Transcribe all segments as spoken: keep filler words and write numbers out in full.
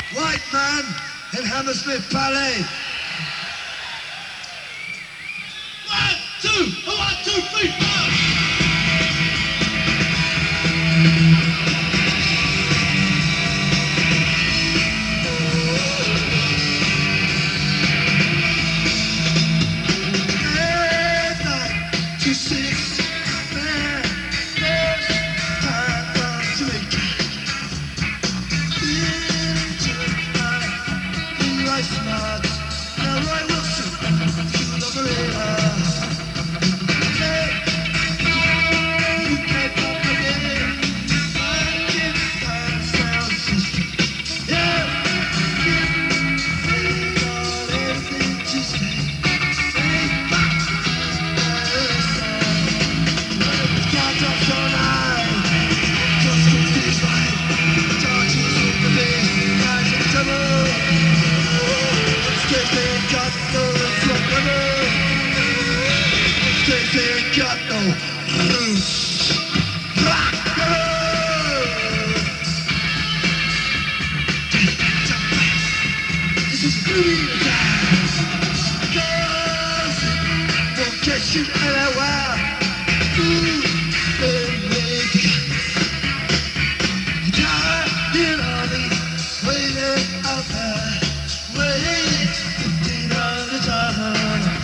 White man in Hammersmith Ballet. One, two, one, two, three, four. Got no roots. This is really time. Cause don't catch you at a while. Ooh, baby. Tired on me, waiting out there, waiting fifteen hundred times.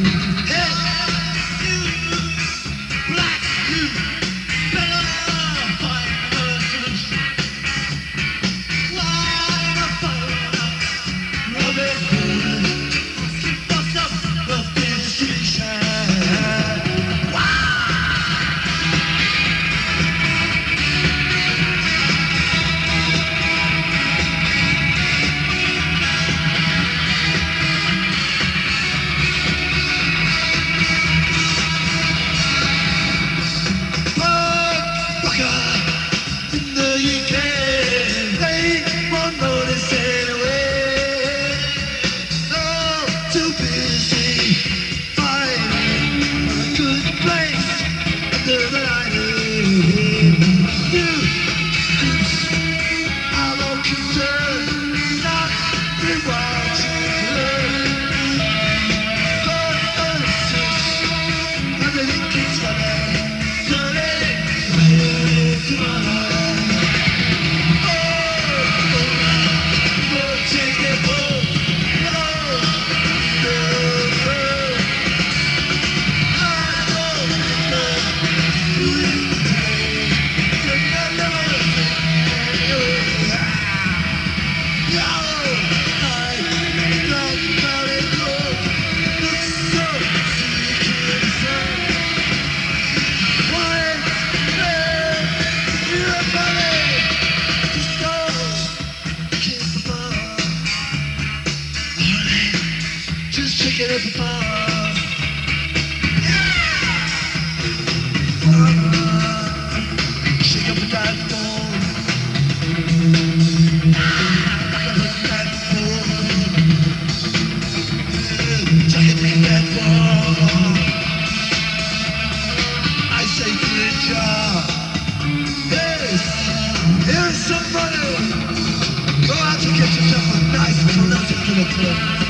Shake up the platform. Shake up the platform. I say good job. Yes, here's somebody. Go out and get yourself a nice close to the club.